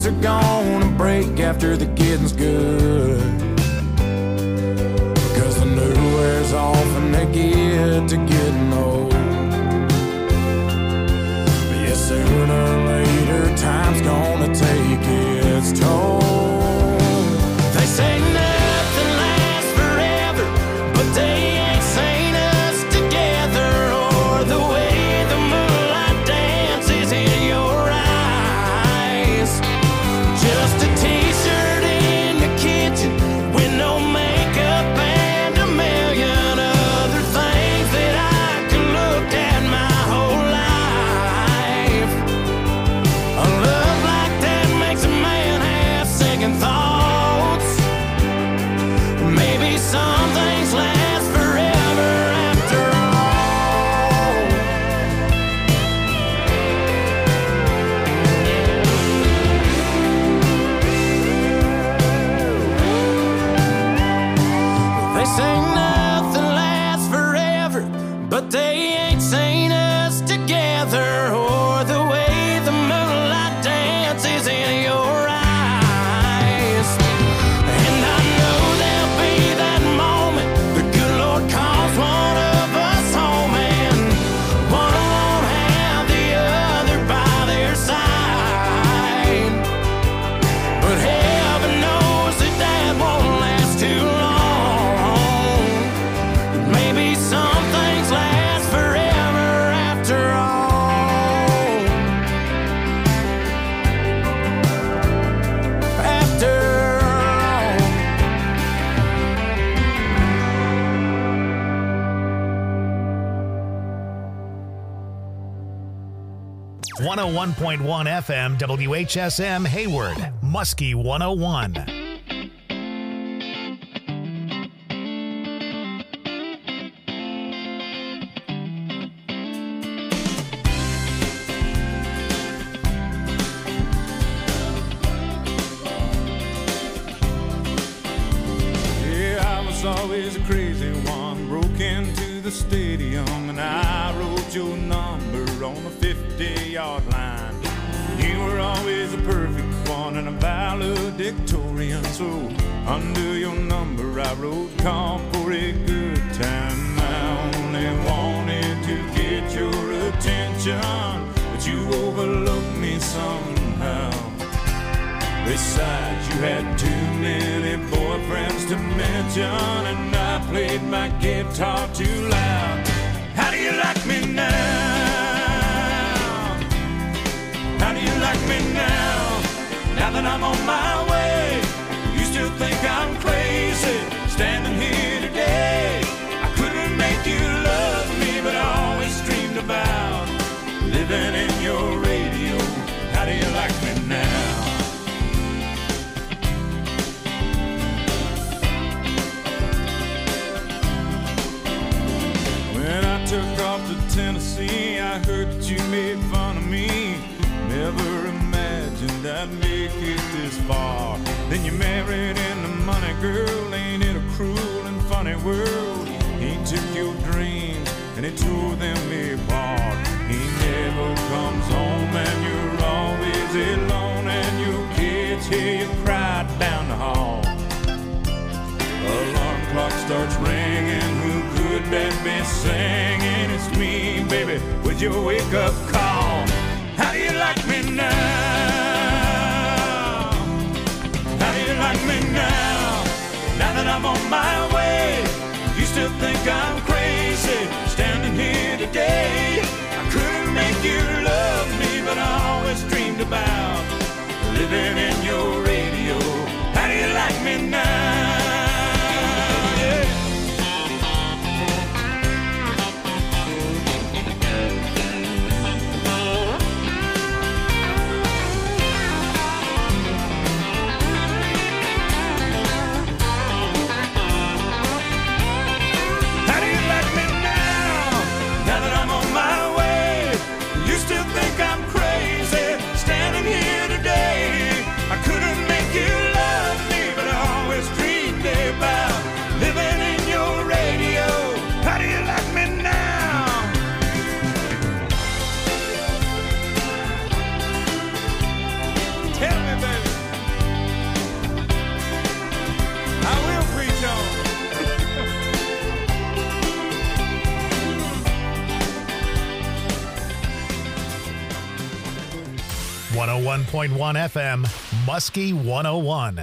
are gonna break after the getting's good, 'cause the new wears off and they get to getting old. But yeah, sooner or later time's gonna take its toll. They say nothing lasts forever, but they ain't seen us together, or the way the moonlight dances in your eyes. Just a t-shirt in the kitchen with no makeup and a million other things that I could look at my whole life. A love like that makes a man have second thoughts. Maybe some things last forever after all. They say nothing lasts forever, but they ain't seen us together, or the way the moonlight dances in your eyes. And I know there'll be that moment the good Lord calls one of us home, and one won't have the other by their side. But heaven knows that won't last too long. Maybe some things last forever after all. After all. 101.1 FM WHSM Hayward, Muskie 101. Yeah, I was always a crazy one. Broke into the stadium and I wrote your number on the 50-yard line. You were always a perfect one and a valedictorian. So under your number I wrote, "Come for a good time." I only wanted to get your attention, but you overlooked me somehow. Besides, you had too many boyfriends to mention, and I played my guitar too loud. How do you like me now? How do you like me now? Now that I'm on my way, you still think I'm crazy, standing here today. I couldn't make you love me, but I always dreamed about living in your radio. How do you like me now? When I took off to Tennessee, I heard that you made fun of me. Never imagined I'd make it this far. Then you married into money, girl. Ain't it a cruel and funny world? He took your dreams and he tore them apart. He never comes home and you're always alone, and your kids hear you cry down the hall. Alarm clock starts ringing. Who could that be singing? It's me, baby, with your wake-up call. How do you like me now? How do you like me now? Now that I'm on my way, you still think I'm crazy, standing here today. I couldn't make you love me, but I always dreamed about living in your radio. How do you like me now? Think I'm crazy, standing here 101.1 FM, Muskie 101.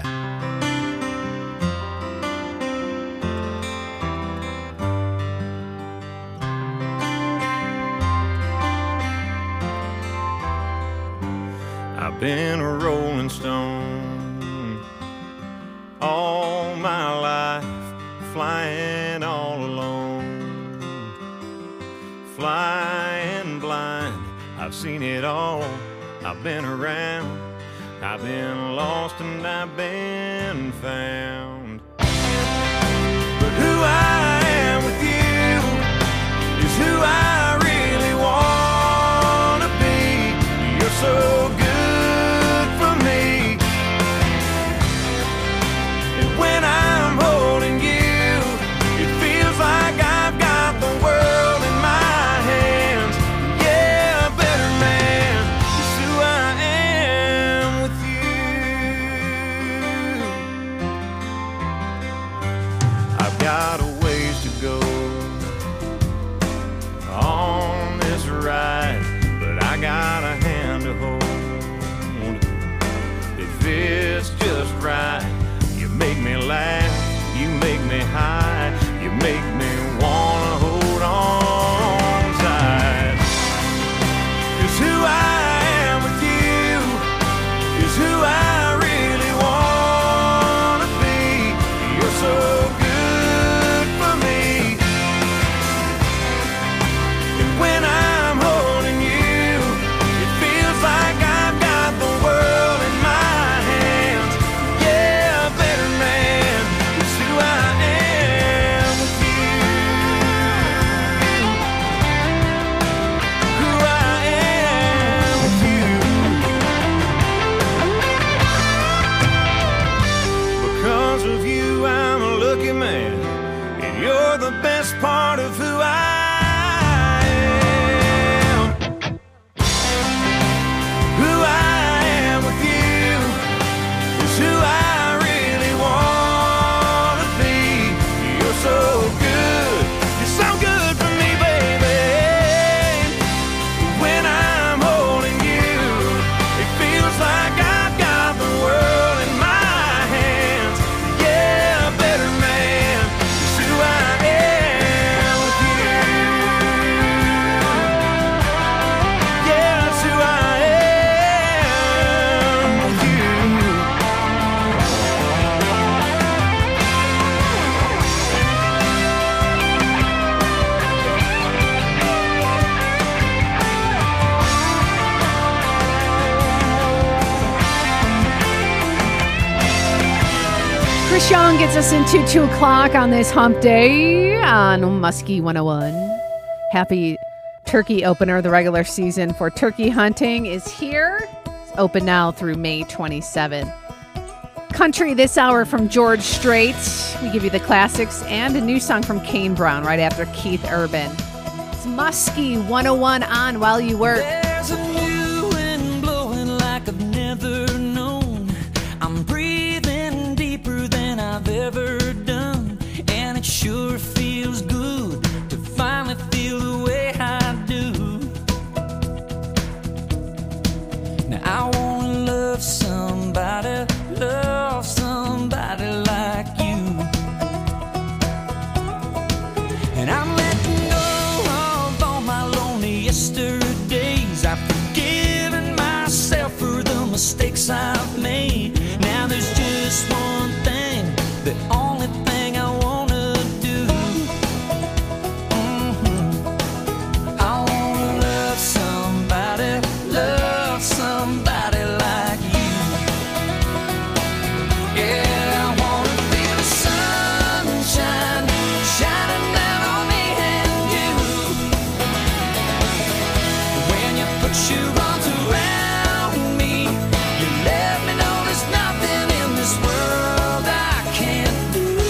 I've been a rolling stone all my life, flying all alone, flying blind. I've seen it all, I've been around, I've been lost and I've been found. But who I am with you is who I really want to be. You're so good for me, and when I'm holding you, it feels like I've got the world in my hands. Yeah, a better man is who I am with you. I've got a ways to go on this ride, but I got a hand to hold. If it's just right, you make me laugh, you make me high, you make me wanna hold on tight. 'Cause who I am with you is who I really wanna be. You're so good for me, and when I'm holding you, it feels like I've got the world in my hands. Yeah, a better man is who I am with you. Who I am with you. Because of you, I'm a lucky man, and you're the best part of who I am. Who I am with you is who I really want to be. You're so good, you're so good for me, baby. When I'm holding you, it feels like I've got the world in my hands. Yeah, a better man is who I am with you. Yeah, that's who I am with you. Chris Young gets us into 2 o'clock on this hump day on Muskie 101. Happy turkey opener. The regular season for turkey hunting is here. It's open now through May 27th. Country this hour from George Strait. We give you the classics and a new song from Kane Brown right after Keith Urban. It's Muskie 101 on while you work. There's a new wind blowing like I've never known. I'm breathing deeper than I've ever done, and it sure feels good to finally feel the way I do. Now I wanna love somebody like you, and I'm letting go of all my lonely yesterdays. I've forgiven myself for the mistakes I've made. Now there's just one thing, the only thing I wanna do. I wanna love somebody like you. Yeah, I wanna feel the sunshine shining down on me and you. When you put your arms around me, you let me know there's nothing in this world I can't do.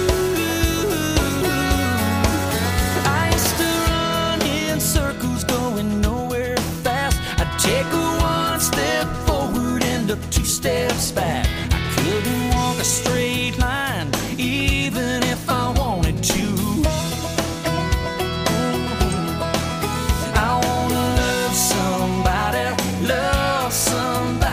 I used to run in circles going nowhere fast. I'd take a 1 step forward and a 2 steps back. I couldn't walk a straight line even if I wanted to. I wanna love somebody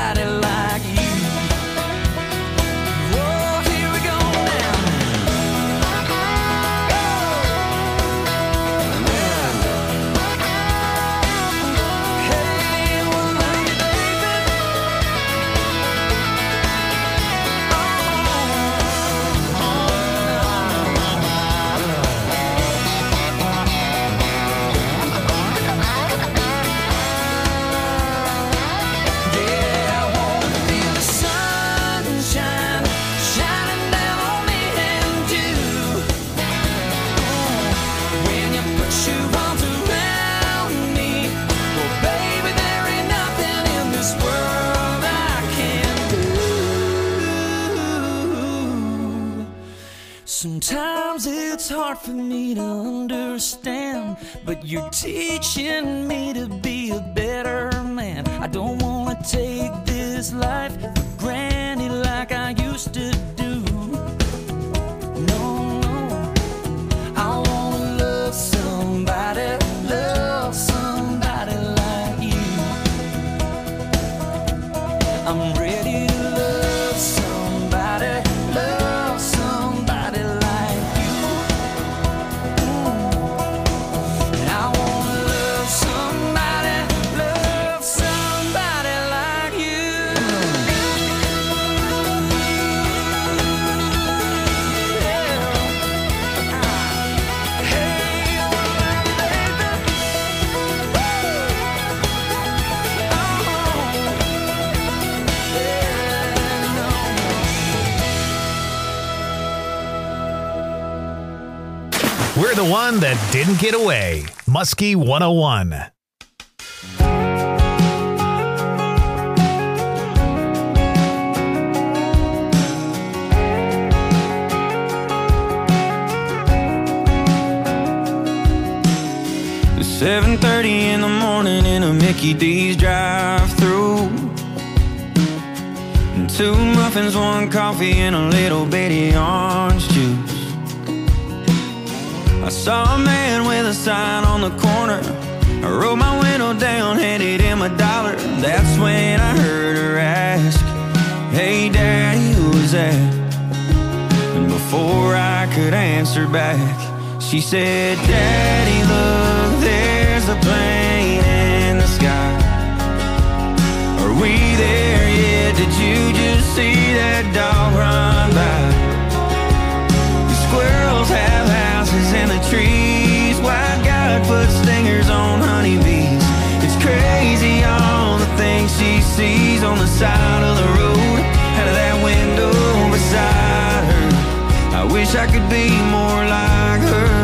Sometimes it's hard for me to understand, but you're teaching me to be a better man. I don't want to take this life for granted like I used to do. No, no, I want to love somebody like you. I'm ready to love somebody like you. And I want to love somebody like you. We're the one that didn't get away. Muskie 101. It's 7:30 in the morning in a Mickey D's drive-thru. And 2 muffins, 1 coffee, and a little bitty orange juice. I saw a man with a sign on the corner. I rolled my window down, handed him $1. That's when I heard her ask, "Hey Daddy, who was that?" And before I could answer back, she said, "Daddy, look, there's a plane in the sky. Are we there yet? Did you just see that dog run by? The squirrels have houses in the trees. Why God put stingers on honeybees? It's crazy all the things she sees on the side of the road, out of that window beside her. I wish I could be more like her.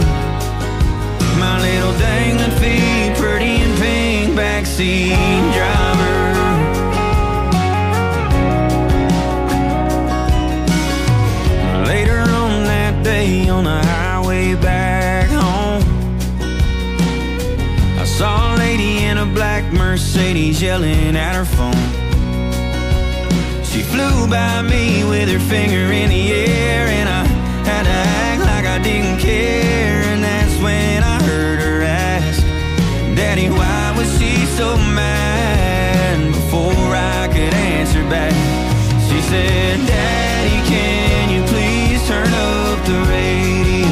My little dangling feet, pretty and pink, backseat driver." Later on that day on the highway back home, I saw a lady in a black Mercedes yelling at her phone. She flew by me with her finger in the air, and I had to act like I didn't care. And that's when I heard her ask, "Daddy, why was she so mad?" Before I could answer back, she said, "Daddy, can you please turn up the radio?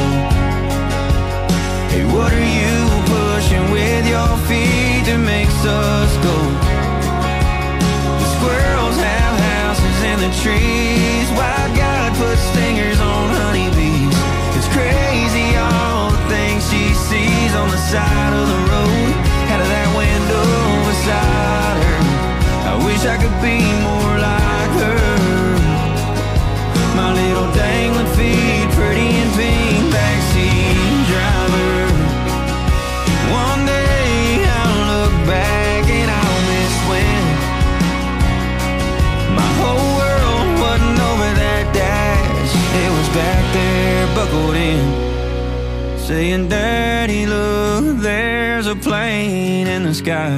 Hey, what are you pushing with your feet that makes us go? The squirrels have houses in the trees. Why God put stingers on honeybees? It's crazy all the things she sees on the side of the road, out of that window beside her. I wish I could be more like her. My little dangling feet, pretty and pink, backseat driver. One day I'll look back and I'll miss when my whole world wasn't over that dash. It was back there, buckled in, saying, "Daddy, look, there's a plane in the sky.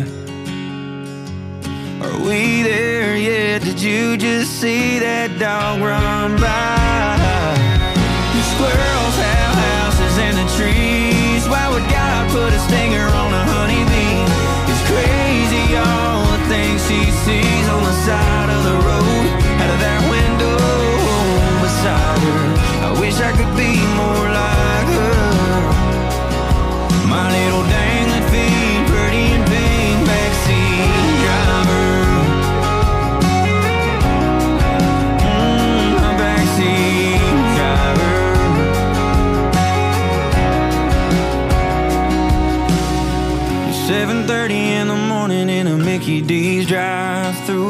Are we there yet? Did you just see that dog run by? The squirrels have houses in the trees. Why would God put a stinger on a honeybee? It's crazy all the things she sees on the side of the road, out of that window beside her. I wish I could be more like her. My little dangling feet, pretty and pink, backseat driver." My backseat driver. 7:30 in the morning in a Mickey D's drive-thru.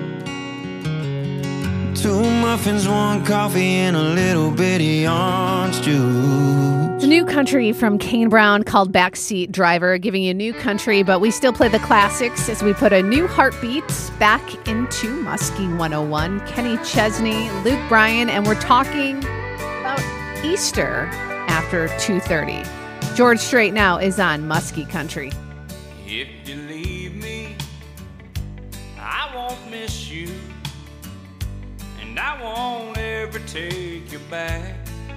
2 muffins, 1 coffee, and a little bitty orange juice. The new country from Kane Brown called Backseat Driver, giving you new country, but we still play the classics as we put a new heartbeat back into Muskie 101. Kenny Chesney, Luke Bryan, and we're talking about Easter after 2:30. George Strait now is on Muskie Country. If you leave me, I won't miss you, and I won't ever take you back.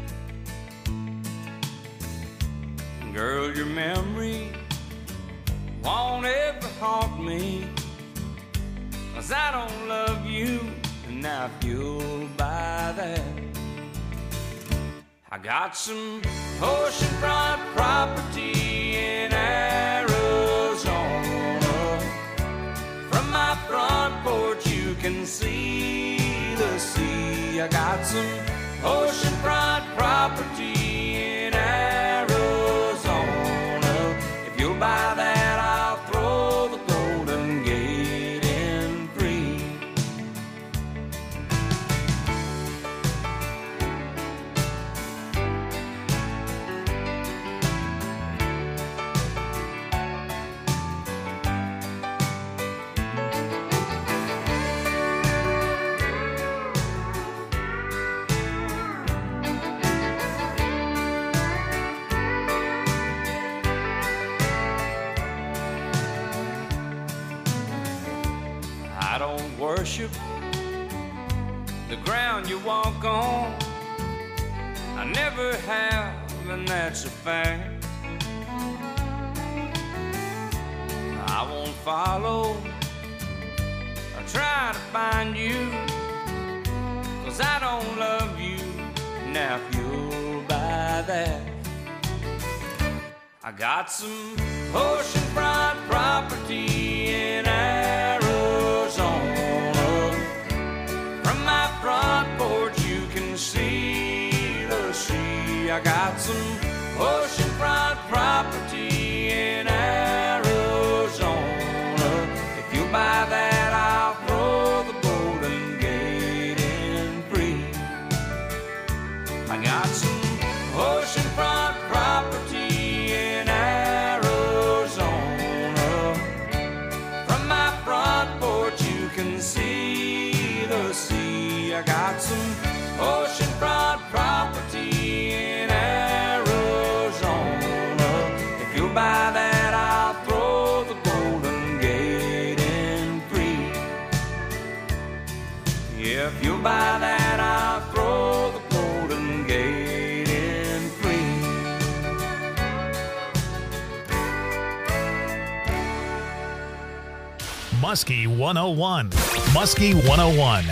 Girl, your memory won't ever haunt me, 'cause I don't love you, and I feel by that. I got some oceanfront property in Arizona. From my front porch you can see the sea. I got some oceanfront property in Arizona. If you'll buy that, I'll throw the Golden Gate in free. I don't worship the ground you walk on. I never have, and that's a fact. I won't follow or try to find you, 'cause I don't love you. Now if you'll buy that, I got some oceanfront property in Arizona. From my front porch you can see the sea. I got some oceanfront property in Arizona. If you buy that, I'll throw the Golden Gate in free. I got some oceanfront property in Arizona. From my front porch you can see the sea. I got some oceanfront property in Arizona. If you'll buy that, I'll throw the Golden Gate in free. Yeah, if you'll buy that, I'll throw the Golden Gate in free. Muskie 101. Muskie 101.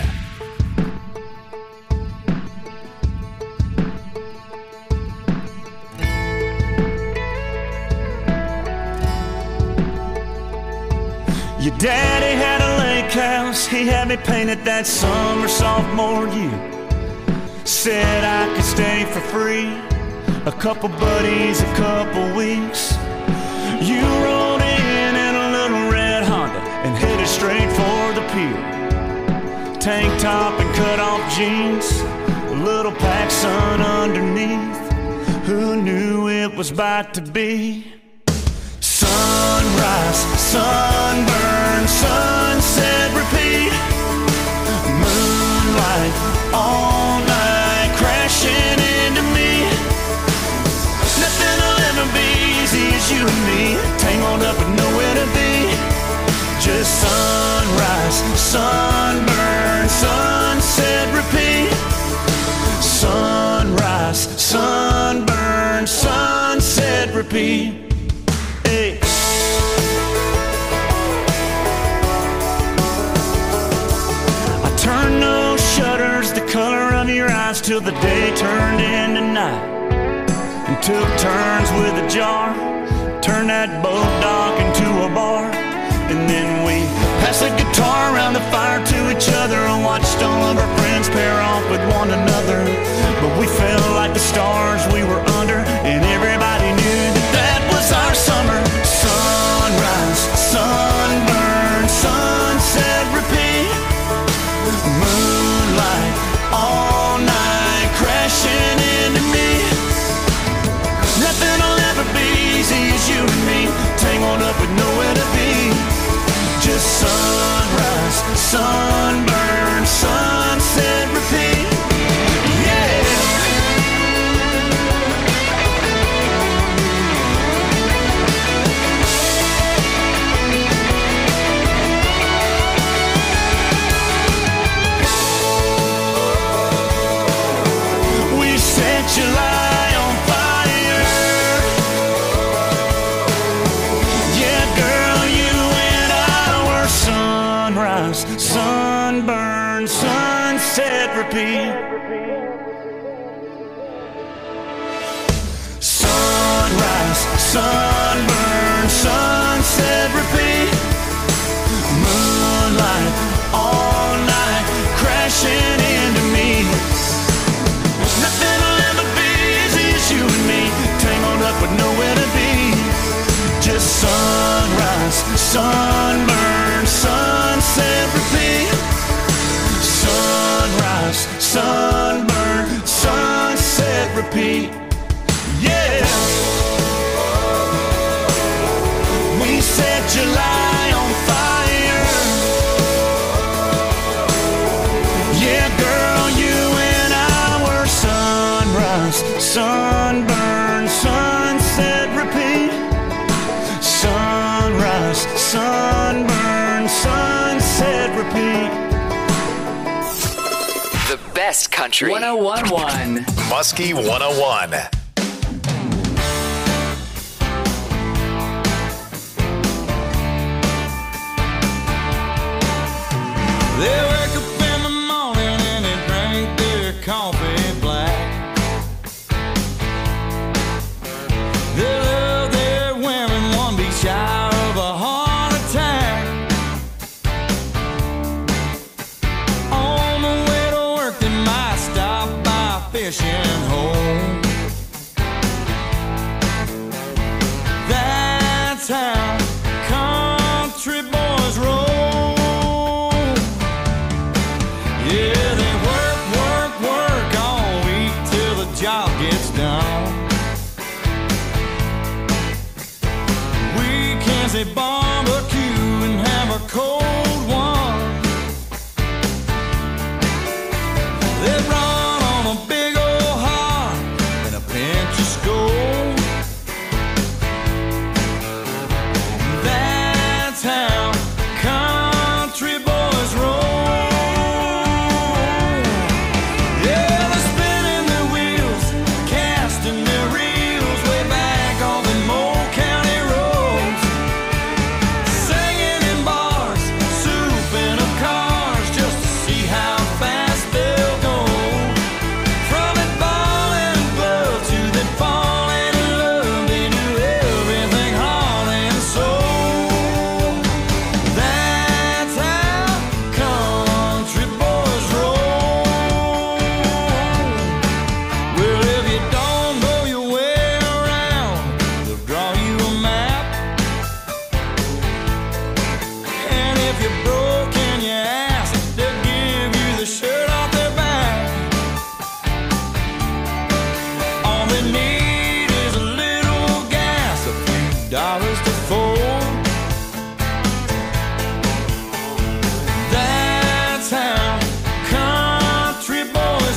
Your daddy had a lake house, he had me painted that summer sophomore year. Said I could stay for free, a couple buddies, a couple weeks. You rolled in a little red Honda and headed straight for the pier. Tank top and cut off jeans, a little PacSun underneath. Who knew it was about to be? Sunrise, sunburn, sunset, repeat. Moonlight, all night, crashing into me. Nothing will ever be easy as you and me, tangled up with nowhere to be. Just sunrise, sunburn, sunset, repeat. Sunrise, sunburn, sunset, repeat. Hey. I turned those shutters the color of your eyes till the day turned into night, and took turns with a jar, turned that boat dock into a bar. And then we passed the guitar around the fire to each other and watched all of our friends pair off with one another. But we felt like the stars we were under, and everybody knew that that was our summer. Sunrise, sunburn, sunset, repeat. Moonlight, all night, crashing into me. Nothing will ever be easy as you and me, tangled up with nowhere to be. Just sunrise, sunburn, sunset, repeat. Yeah. sunset, repeat. Sunrise, sunburn, sunset, repeat. Moonlight, all night, crashing into me. Nothing will ever be easy as you and me, tangled up with nowhere to be. Just sunrise, sunburn, sunset, repeat. Sunrise, sunburn, sunset, repeat. Yeah. We set July on fire. Yeah, girl, you and I were sunrise, sunburn, sunset, repeat. Sunrise, sunburn, sunset, repeat. The best country. 1011. Muskie 101. They wake up in the morning and they drink their coffee black. They love their women, one be shy of a heart attack. On the way to work they might stop by a fishing hole. That's how country boys roll. Yeah, they work, work, work all week till the job gets done. Weekends they barbecue and have a cold one. They run on a big old heart and a pinch of Skol. That's how country boys roll. Yeah, they're spinning their wheels, casting their reels way back on the Moe County roads. Singing in bars, souping up cars just to see how fast they'll go. From it balling in love to them falling in love, they do everything heart and soul. That's how country boys roll. Well, if you don't know your way around, they'll draw you a map. And if you're broke in your ass, they'll give you the shirt off their back. All they need is a little gas, a few dollars to fold. That's how country boys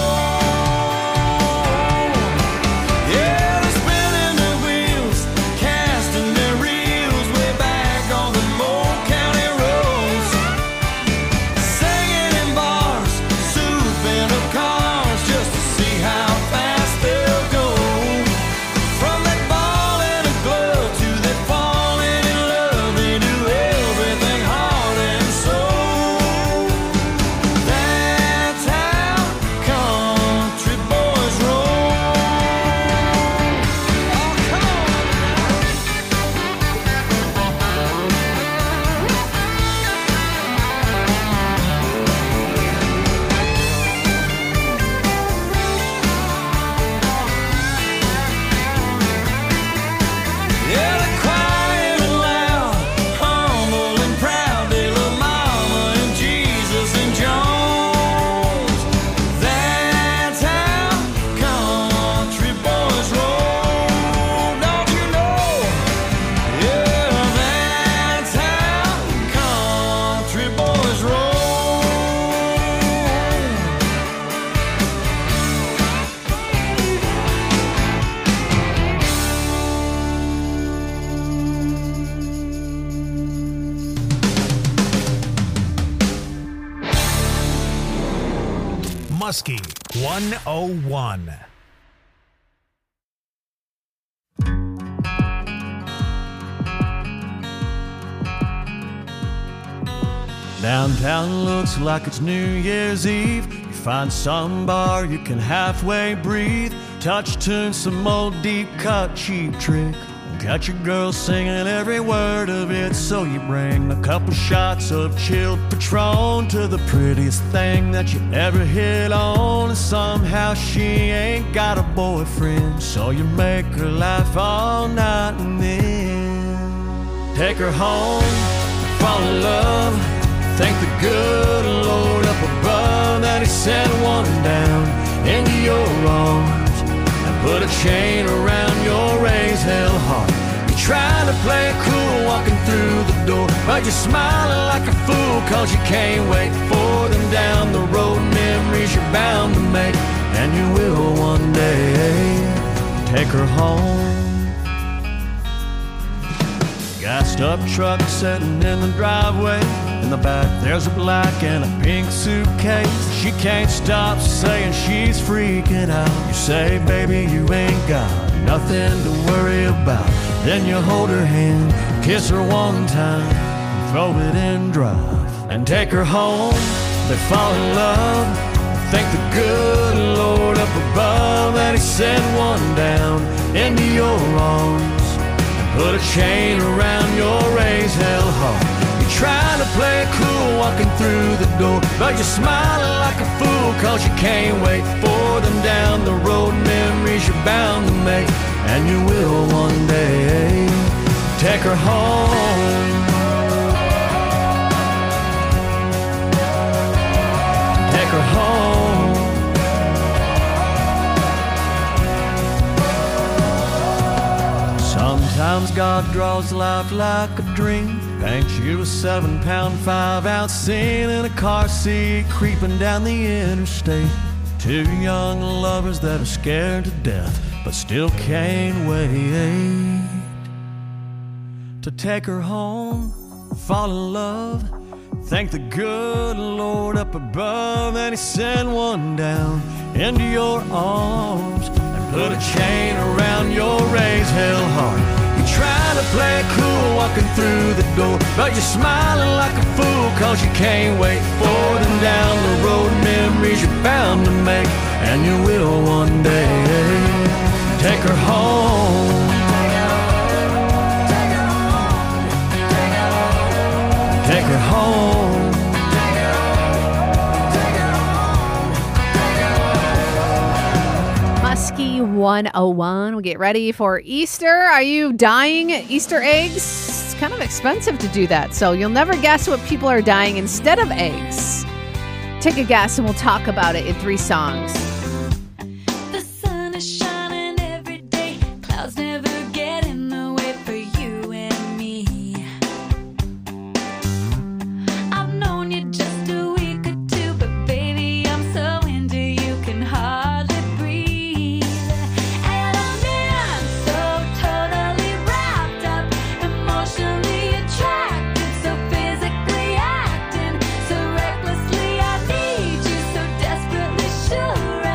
roll. Yeah, they're spinning their wheels, casting their reels way back on the Moe County roads. Singing in bars, souping up cars just to see how fast they'll go. From that ball and a glove to that falling in love, they do everything heart and soul. That's how country boys roll. Oh, come on. Yeah, they're quiet and loud, humble and proud. They love Mama and Jesus and Jones. That's how country boys roll. Don't you know? Yeah, that's how country boys roll. Muskie 101. Downtown looks like it's New Year's Eve. You find some bar you can halfway breathe. Touch tune, some old deep cut cheap trick. Got your girl singing every word of it. So you bring a couple shots of chilled Patron to the prettiest thing that you ever hit on. And somehow she ain't got a boyfriend, so you make her laugh all night and then take her home, fall in love. Thank the good Lord up above that He sent one down into your arms and put a chain around your raised hell heart. You're trying to play it cool walking through the door, but you're smiling like a fool cause you can't wait for them down the road. Memories you're bound to make, and you will one day take her home. Gassed up truck sitting in the driveway. In the back there's a black and a pink suitcase. She can't stop saying she's freaking out. You say, baby, you ain't got nothing to worry about. Then you hold her hand, kiss her one time, and throw it in drive and take her home. They fall in love. Thank the good Lord up above that He sent one down into your arms. Put a chain around your raised hell heart. You're trying to play it cool walking through the door, but you're smiling like a fool cause you can't wait for them down the road. Memories you're bound to make, and you will one day take her home. Take her home. Sometimes God draws life like a dream, paints you a 7-pound 5-ounce scene in a car seat creeping down the interstate. Two young lovers that are scared to death but still can't wait to take her home, fall in love. Thank the good Lord up above that He sent one down into your arms and put a chain around your raised hell heart. You're trying to play it cool walking through the door, but you're smiling like a fool cause you can't wait for them down the road. Memories you're bound to make, and you will one day take her home. Take her home. Muskie 101. We get ready for Easter. Are you dyeing Easter eggs? It's kind of expensive to do that, so you'll never guess what people are dyeing instead of eggs. Take a guess and we'll talk about it in 3 songs. The sun is shining every day. Clouds never get in the way for you and me. I've known you just a week or two, but baby, I'm so into you, can hardly breathe. And I'm in so totally wrapped up, emotionally attracted, so physically acting, so recklessly I need you, so desperately sure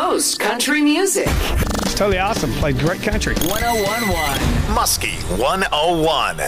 most country music. It's totally awesome. Played great country. 1011 Muskie 101.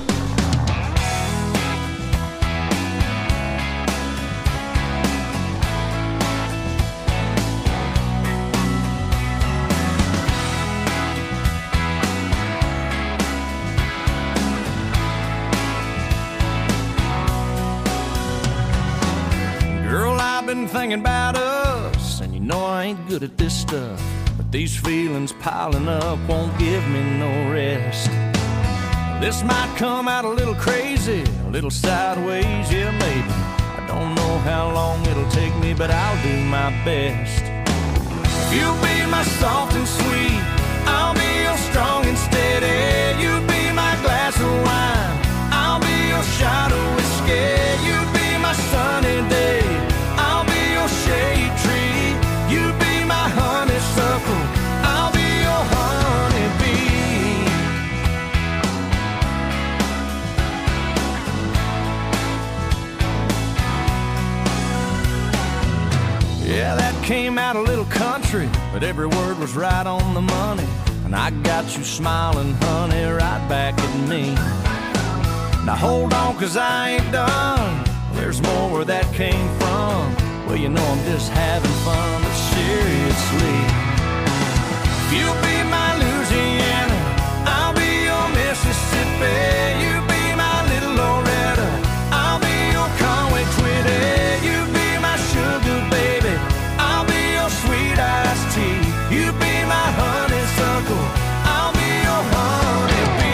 Girl, I've been thinking about us, and you know I ain't good at this stuff, but these feelings piling up won't give me no rest. This might come out a little crazy, a little sideways, yeah maybe. I don't know how long it'll take me, but I'll do my best. If you'll be my soft and sweet, I'll be your strong and steady. You be my glass of wine, I'll be your shot of whiskey. You be my sunny day, I'll be your shade tree. You be my honeysuckle, I'll be your honeybee. Yeah, that came out a little country, but every word was right on the money. And I got you smiling, honey, right back at me. Now hold on, 'cause I ain't done. There's more where that came from. Well, you know I'm just having fun, but seriously. If you'll be my Louisiana, I'll be your Mississippi. You be my little Loretta, I'll be your Conway Twitty. You be my sugar baby, I'll be your sweet iced tea. You be my honeysuckle, I'll be your honeybee.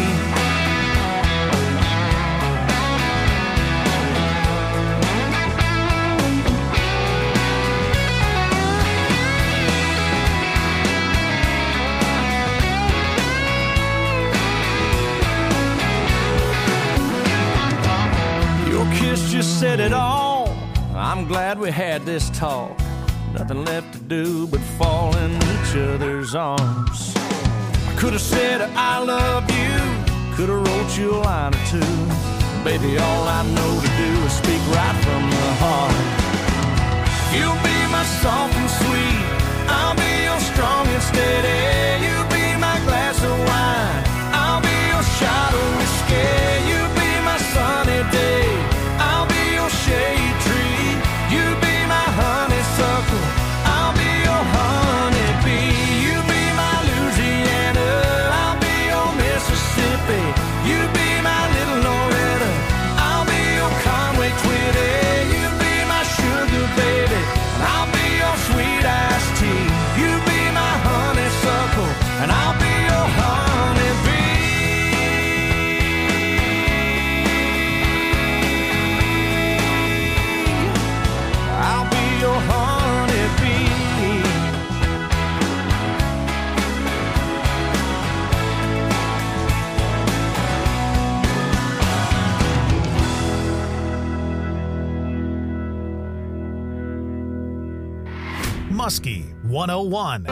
Your kiss just said it all. I'm glad we had this talk. Nothing left to do but fall in each other's arms. I could have said I love you, could have wrote you a line or two. Baby, all I know to do is speak right from the heart. You'll be my soft and sweet, I'll be your strong and steady. You be my glass of wine, I'll be your shot of whiskey. You be my sunny day, I'll be your shade tree. You be my honeysuckle, I'll be your honeybee. You be my Louisiana, I'll be your Mississippi. You be my little Loretta, I'll be your Conway Twitty. You be my sugar baby, and I'll be your sweet iced tea. You be my honeysuckle, and I'll be your honeybee. I'll be your honeybee. Muskie 101.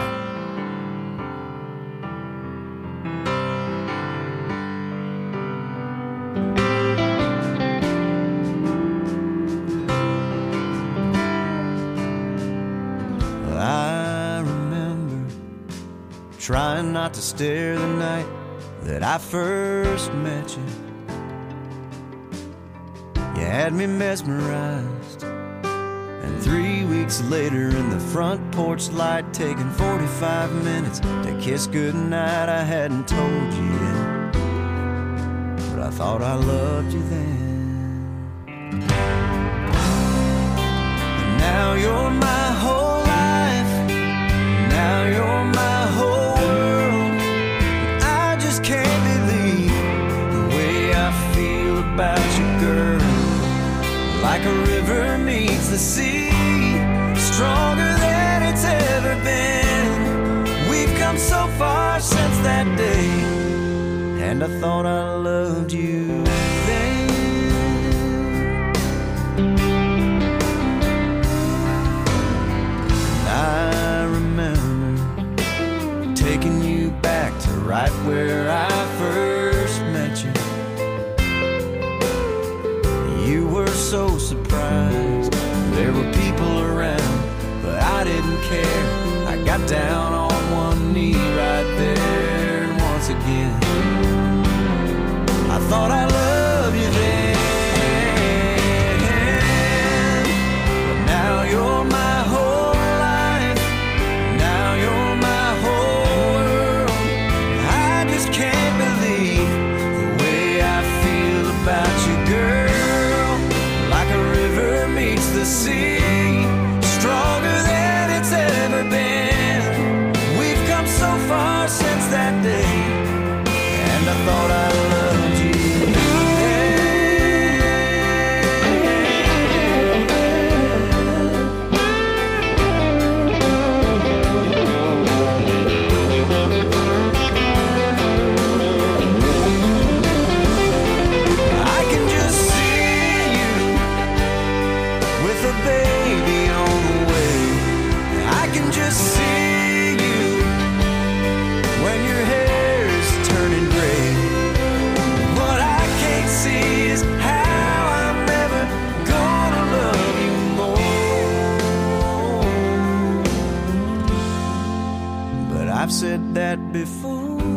I remember trying not to stare the night that I first met you. You had me mesmerized, and 3 weeks later in the front porch light, taking 45 minutes to kiss goodnight. I hadn't told you yet, but I thought I loved you then. And now you're my whole life, now you're my whole world. I just can't believe the way I feel about you, girl. Like a river meets the sea, stronger than it's ever been. We've come so far since that day, and I thought I loved you then. And I remember taking you back to right where I first met you. You were so surprised there were people around, but I didn't care. got down on one knee right there once again. I thought I loved you then, but now you're my whole life. Now you're my whole world. I just can't believe the way I feel about you, girl. Like a river meets the sea, stronger than it's ever been. We've come so far since that day, and I thought I loved you. I can just see you with a baby on the way. I can just see you when your hair's turning gray. What I can't see is how I'm never gonna love you more. But I've said that before,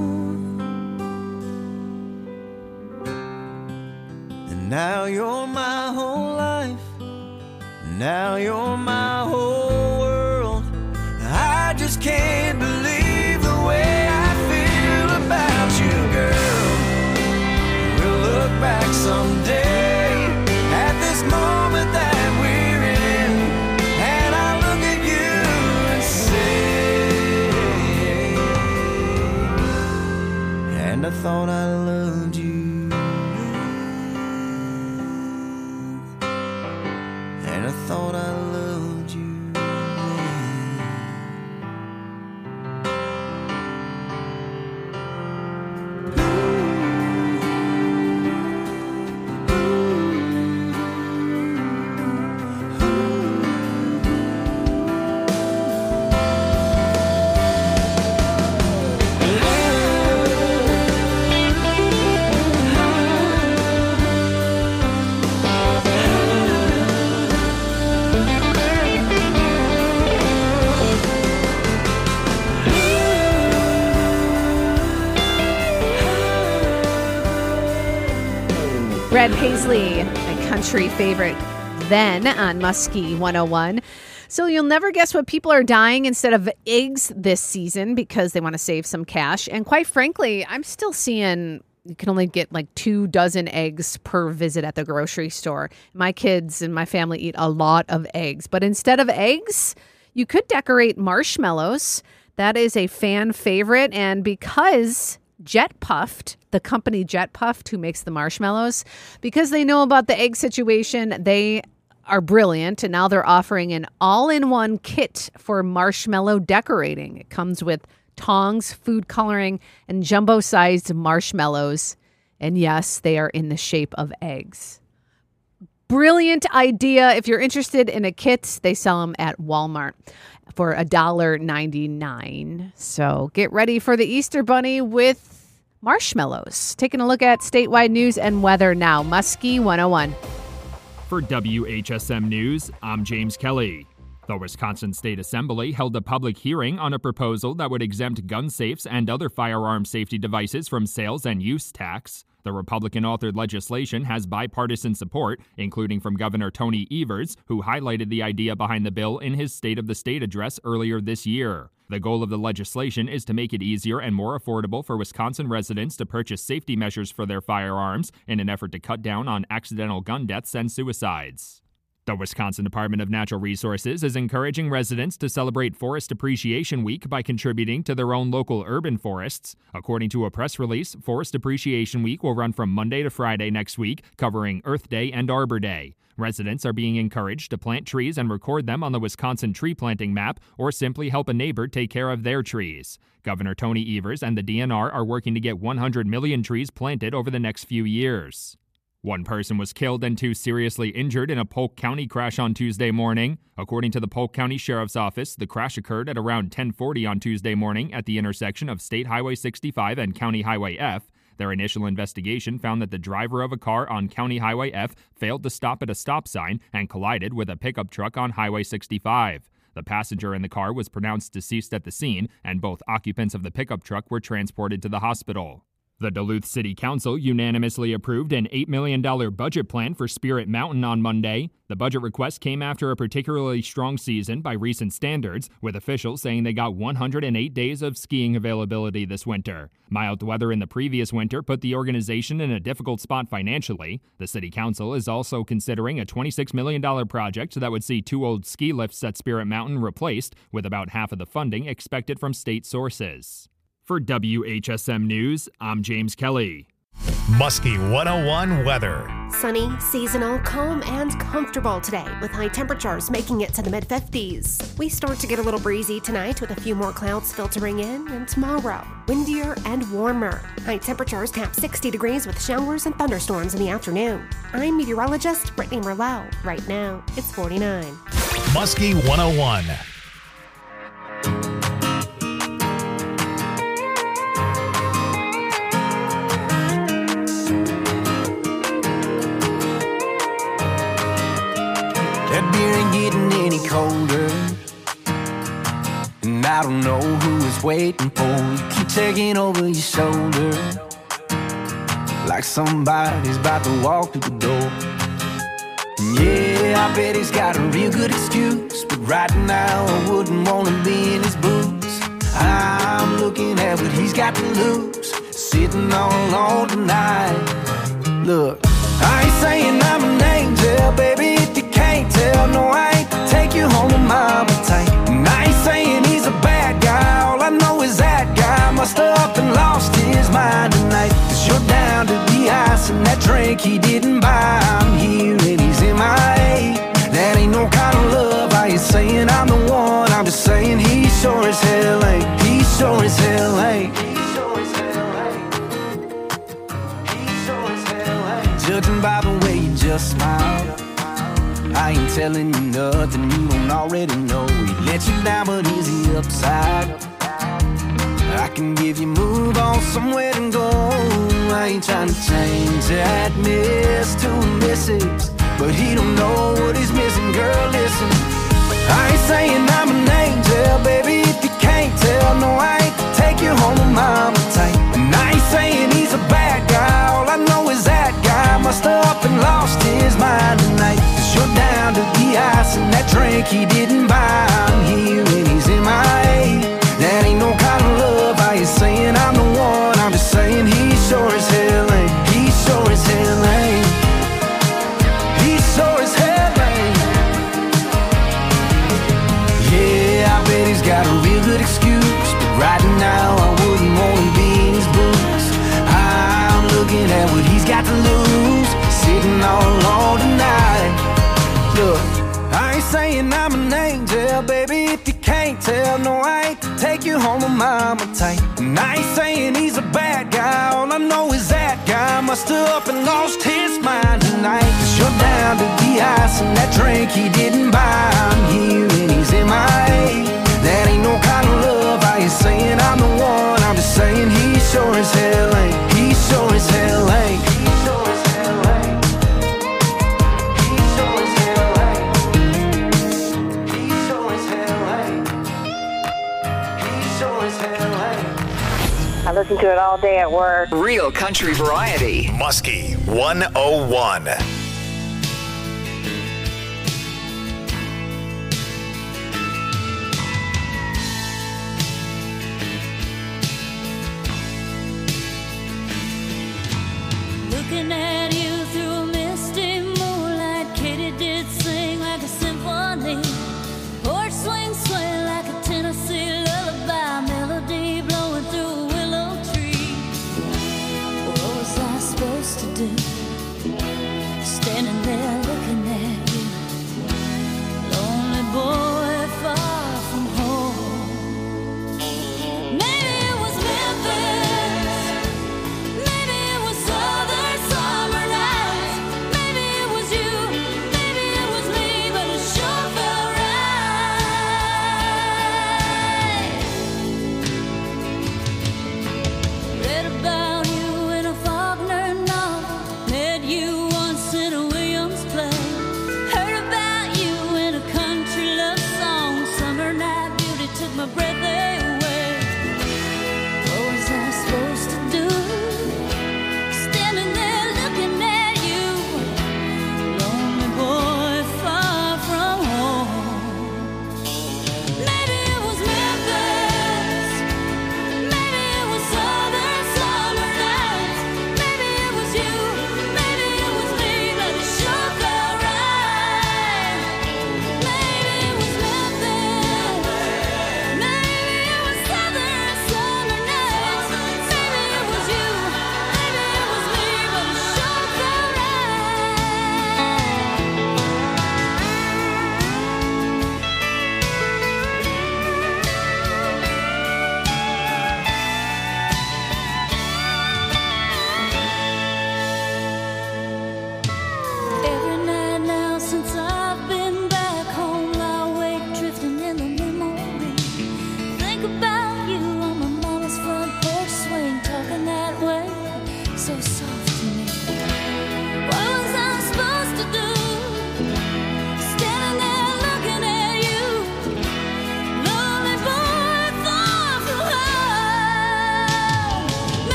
and now you're my whole life. Now you're my whole world. I just can't believe the way I feel about you, girl. We'll look back someday at this moment that we're in, and I'll look at you and say, and I thought I loved you. And I thought I loved you. Brad Paisley, a country favorite then on Muskie 101. So you'll never guess what people are dying instead of eggs this season because they want to save some cash. And quite frankly, I'm still seeing you can only get like 2 dozen eggs per visit at the grocery store. My kids and my family eat a lot of eggs. But instead of eggs, you could decorate marshmallows. That is a fan favorite. And because Jet Puffed, the company Jet Puffed, who makes the marshmallows, because they know about the egg situation, they are brilliant. And now they're offering an all-in-one kit for marshmallow decorating. It comes with tongs, food coloring, and jumbo-sized marshmallows. And yes, they are in the shape of eggs. Brilliant idea. If you're interested in a kit, they sell them at Walmart for $1.99. So get ready for the Easter Bunny with marshmallows. Taking a look at statewide news and weather now. Muskie 101. For WHSM News, I'm James Kelly. The Wisconsin State Assembly held a public hearing on a proposal that would exempt gun safes and other firearm safety devices from sales and use tax. The Republican-authored legislation has bipartisan support, including from Governor Tony Evers, who highlighted the idea behind the bill in his State of the State address earlier this year. The goal of the legislation is to make it easier and more affordable for Wisconsin residents to purchase safety measures for their firearms in an effort to cut down on accidental gun deaths and suicides. The Wisconsin Department of Natural Resources is encouraging residents to celebrate Forest Appreciation Week by contributing to their own local urban forests. According to a press release, Forest Appreciation Week will run from Monday to Friday next week, covering Earth Day and Arbor Day. Residents are being encouraged to plant trees and record them on the Wisconsin tree planting map or simply help a neighbor take care of their trees. Governor Tony Evers and the DNR are working to get 100 million trees planted over the next few years. One person was killed and 2 seriously injured in a Polk County crash on Tuesday morning. According to the Polk County Sheriff's Office, the crash occurred at around 10:40 on Tuesday morning at the intersection of State Highway 65 and County Highway F. Their initial investigation found that the driver of a car on County Highway F failed to stop at a stop sign and collided with a pickup truck on Highway 65. The passenger in the car was pronounced deceased at the scene, and both occupants of the pickup truck were transported to the hospital. The Duluth City Council unanimously approved an $8 million budget plan for Spirit Mountain on Monday. The budget request came after a particularly strong season by recent standards, with officials saying they got 108 days of skiing availability this winter. Mild weather in the previous winter put the organization in a difficult spot financially. The City Council is also considering a $26 million project that would see 2 old ski lifts at Spirit Mountain replaced, with about half of the funding expected from state sources. For WHSM News, I'm James Kelly. Muskie 101 weather. Sunny, seasonal, calm, and comfortable today, with high temperatures making it to the mid-50s. We start to get a little breezy tonight with a few more clouds filtering in, and tomorrow, windier and warmer. High temperatures cap 60 degrees with showers and thunderstorms in the afternoon. I'm meteorologist Brittany Merlot. Right now, it's 49. Muskie 101. That beer ain't getting any colder, and I don't know who is waiting for you. Keep checking over your shoulder, like somebody's about to walk through the door. And yeah, I bet he's got a real good excuse, but right now I wouldn't want to be in his boots. I'm looking at what he's got to lose, sitting all alone tonight. Look, I ain't saying I'm an angel, baby, if you can't tell. No, I ain't to take you home to mama tight. And I ain't saying he's a bad guy, all I know is that guy must have up and lost his mind tonight. 'Cause you're down to the ice and that drink he didn't buy. I'm here and he's MIA. That ain't no kind of love. I ain't saying I'm the one, I'm just saying he sure as hell ain't. He sure as hell ain't. Judging by the way you just smile, I ain't telling you nothing you don't already know. He let you down, but he's the upside. I can give you move on somewhere to go. I ain't trying to change that miss to a misses, but he don't know what he's missing. Girl, listen, I ain't saying I'm an angel, baby, if you can't tell. No, I ain't to take you home to mama tight. And I ain't saying he's a bad guy, all I know is that guy must have up and lost his mind tonight. 'Cause you're down to the ice and that drink he didn't buy. I'm here and he's MIA. That ain't no kind of love. I ain't saying I'm the one, I'm just saying he sure as hell ain't. He sure as hell ain't. He sure as hell ain't. Yeah, I bet he's got a real good excuse, but right now I wouldn't want to be in his boots. I'm looking at what he's got to lose, sitting all alone tonight. Look, I ain't saying I'm an angel, baby, if you can't tell. No, I ain't to take you home to mama tight. And I ain't saying he's a bad guy, all I know is that guy must have up and lost his mind tonight. 'Cause you're down to the ice and that drink he didn't buy. I'm here and he's MIA. That ain't no kind of love. I ain't saying I'm the one, I'm just saying he sure as hell ain't. He sure as hell ain't. He sure as hell ain't. He sure as hell ain't. He sure as hell ain't. He sure as hell ain't. I listen to it all day at work. Real country variety. Muskie 101. Looking at you through a misty moonlight, Katy did sing like a symphony. Porch swing, swing like a Tennessee lullaby, melody blowing through a willow tree. What was I supposed to do? Standing there looking at you, lonely boy far from home. Maybe it was Memphis, maybe it was Southern summer.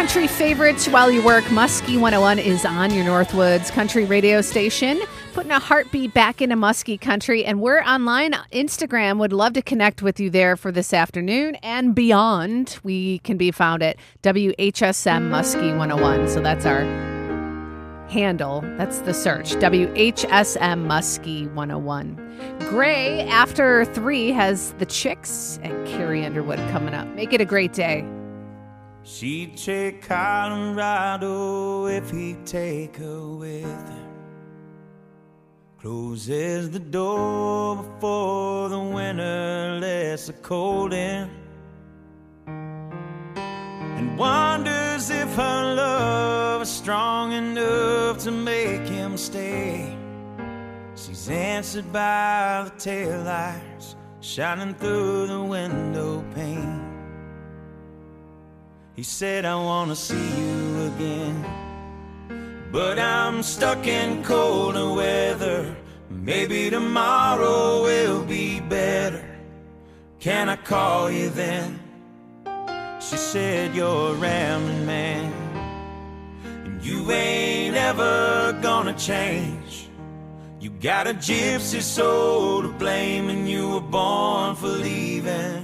country favorites while you work. Muskie 101 is on your Northwoods country radio station, putting a heartbeat back into Muskie country. And we're online on Instagram. Would love to connect with you there for this afternoon and beyond. We can be found at WHSM Muskie 101. So that's our handle. That's the search. WHSM Muskie 101. Gray, after 3, has The Chicks and Carrie Underwood coming up. Make it a great day. She'd take Colorado if he'd take her with him. Closes the door before the winter lets the cold in, and wonders if her love is strong enough to make him stay. She's answered by the taillights shining through the window pane. He said, I wanna see you again, but I'm stuck in colder weather. Maybe tomorrow will be better. Can I call you then? She said, you're a rambling man, and you ain't ever gonna change. You got a gypsy soul to blame, and you were born for leaving.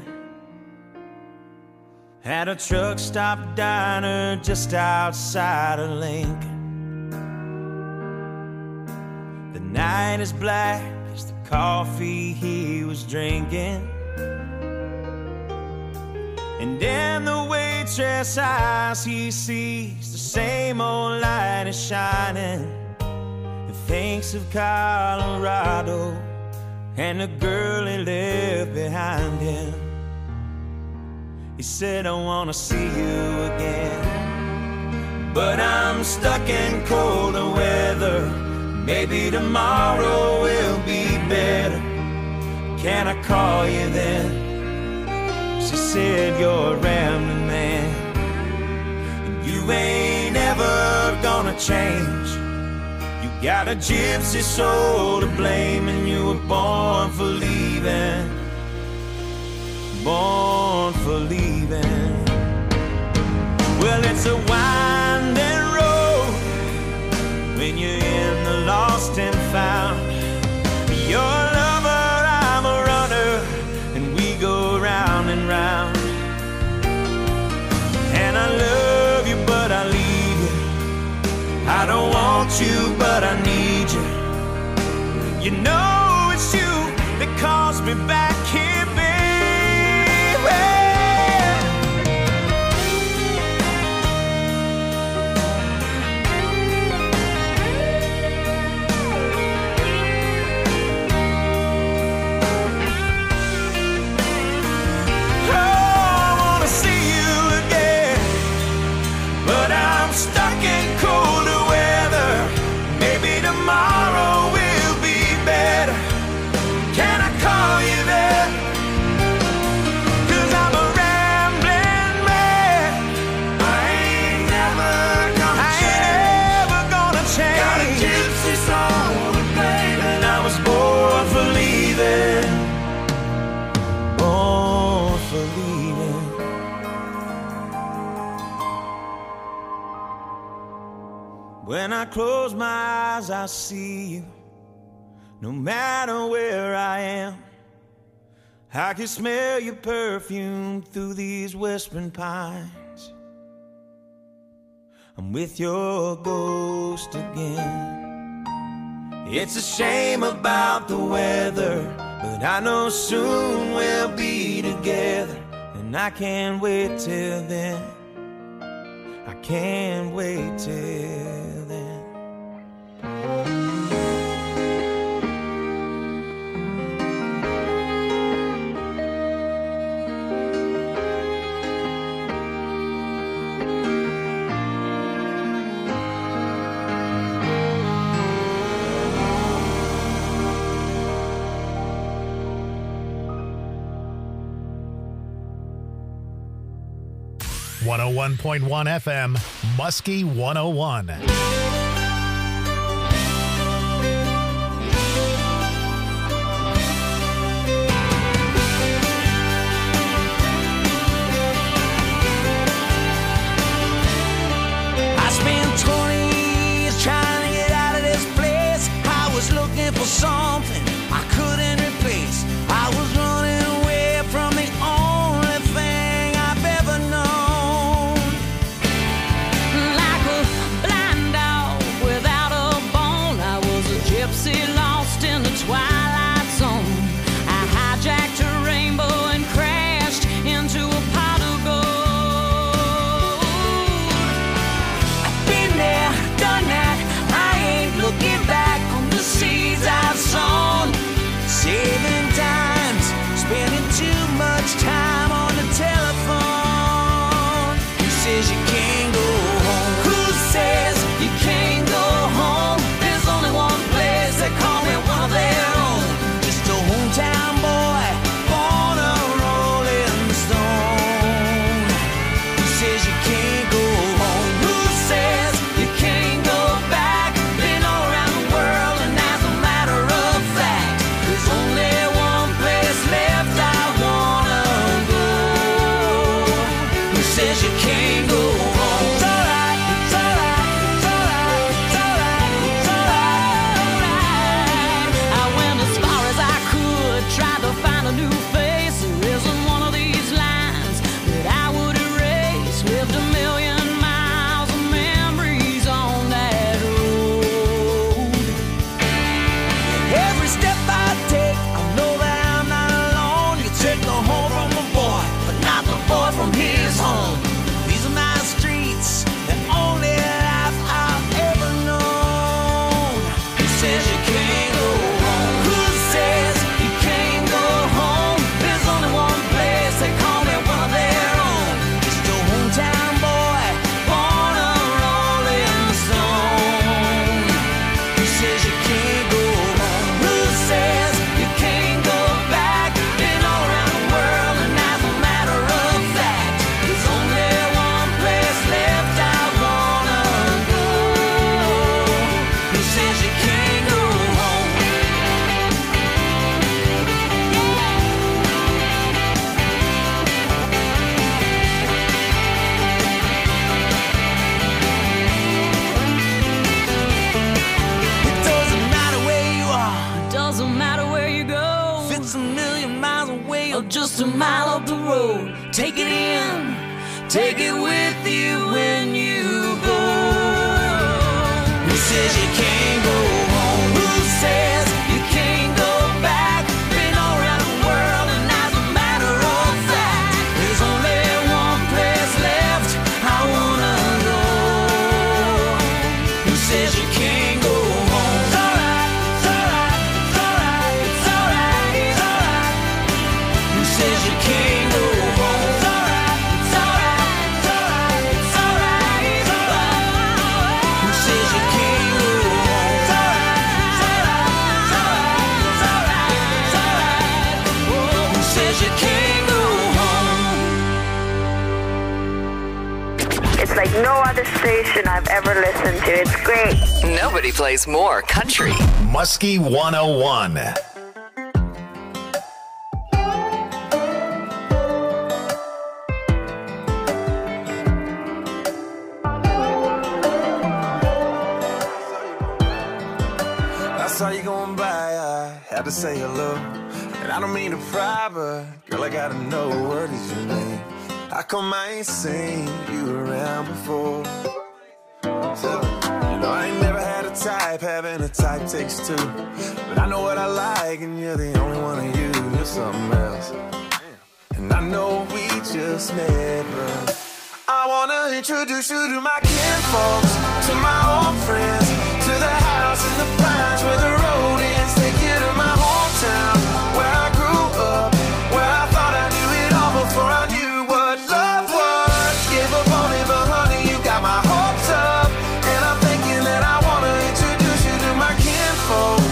At a truck stop diner just outside of Lincoln. The night is black as the coffee he was drinking, and in the waitress' eyes he sees the same old light is shining. He thinks of Colorado and the girl he left behind him. He said, I wanna see you again, but I'm stuck in colder weather. Maybe tomorrow will be better. Can I call you then? She said, you're a rambling man, and you ain't ever gonna change. You got a gypsy soul to blame, and you were born for leaving. Born for leaving. Well, it's a winding road when you're in the lost and found. You're a lover, I'm a runner, and we go round and round. And I love you, but I leave you. I don't want you, but I need you. You know it's you that calls me back here, baby. Stuck in colder weather. Maybe tomorrow will be better. Can I call you there? 'Cause I'm a rambling man. I ain't never gonna change. Got a gypsy soul to blame, and I was born for leaving. Born for leaving. When I close my eyes, I see you. No matter where I am, I can smell your perfume through these whispering pines. I'm with your ghost again. It's a shame about the weather, but I know soon we'll be together. And I can't wait till then. I can't wait till then. .1 FM, Muskie 101. says you can't go home. It's alright, it's alright, it's alright, it's alright, it's alright. I went as far as I could, tried to find a new face. There isn't one of these lines that I would erase. Lived a million miles of memories on that road. Every step I take, I know that I'm not alone. You take the home from a boy, but not the boy from his home. These are my streets, the only life I've ever known. Who says you can't go home? Who says you can't go home? There's only one place they call me one of their own. Just your hometown boy, born a rolling stone. Who says you can't go home? Who says you can't go back? Been all around the world, and as a matter of fact, there's only one place left I wanna go. Who says you can't go home? It doesn't matter where you are, it doesn't matter where you go. If it's a million miles away or just a mile up the road, take it in, take it with you when you go. Who says you can't go home? Who says you can't go back? Been all around the world, and as a matter of fact, there's only one place left I wanna go. Who says you can't go home? It's alright, it's alright, it's alright, it's alright, it's alright. Who says you can't go home? It's alright, it's alright, it's alright, it's alright, it's alright. Who says you can't go home? It's alright, it's alright, it's alright, it's alright, it's alright. Oh, who says you can't go home? It's like no other station I've ever listened to. It's great. Nobody plays more country. Muskie 101. I saw you going by, I had to say hello. And I don't mean to pry, but girl, I gotta know, what is your name? How come I ain't seen you around before? So, you know, I ain't never had a type, having a type takes two. But I know what I like, and you're the only one of you. You're something else. And I know we just met, but I wanna introduce you to my kinfolks, to my old friends, to the house in the pines where the road ends. Take you to my hometown, where I grew up, where I thought I knew it all before I knew what love was. Gave up on it, but honey, you got my hopes up. And I'm thinking that I wanna introduce you to my kinfolks.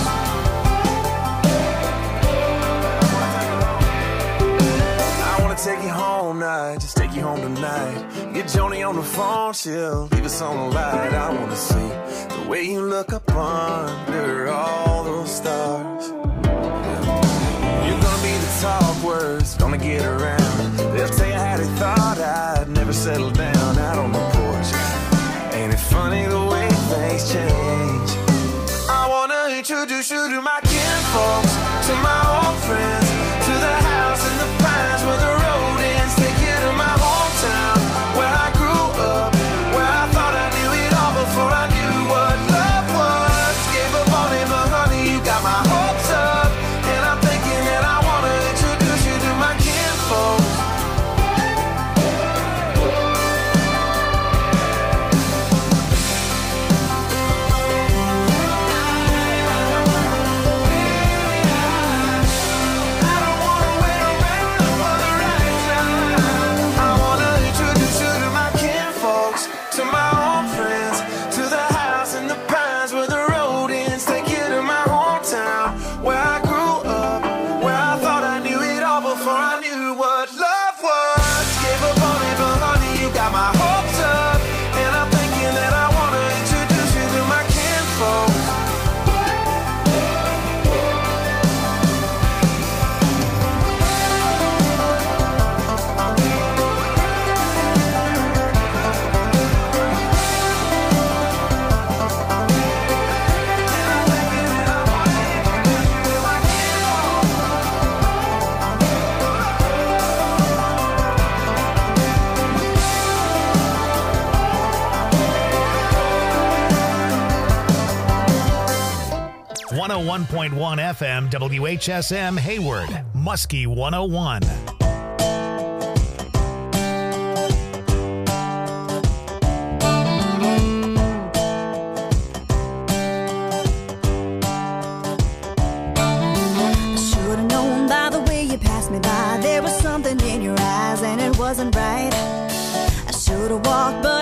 I wanna take you home night, just take you home tonight. Get Joni on the phone, she'll leave us on the light. I wanna see the way you look up under all those stars. You're gonna be the talk words, gonna get around. They'll tell you how they thought I'd never settle down out on the porch. Ain't it funny the way things change? I wanna introduce you to my kinfolks, to my old friends, to the house in the pines where the road ends. Take you to my hometown, where I grew up, where I thought I knew it all before I knew what love was. Gave up on it, but honey, you got my hopes up. And I'm thinking that I wanna introduce you to my kinfolks. 101.1 FM WHSM Hayward, Muskie 101. There was something in your eyes and it wasn't right. I should have walked, but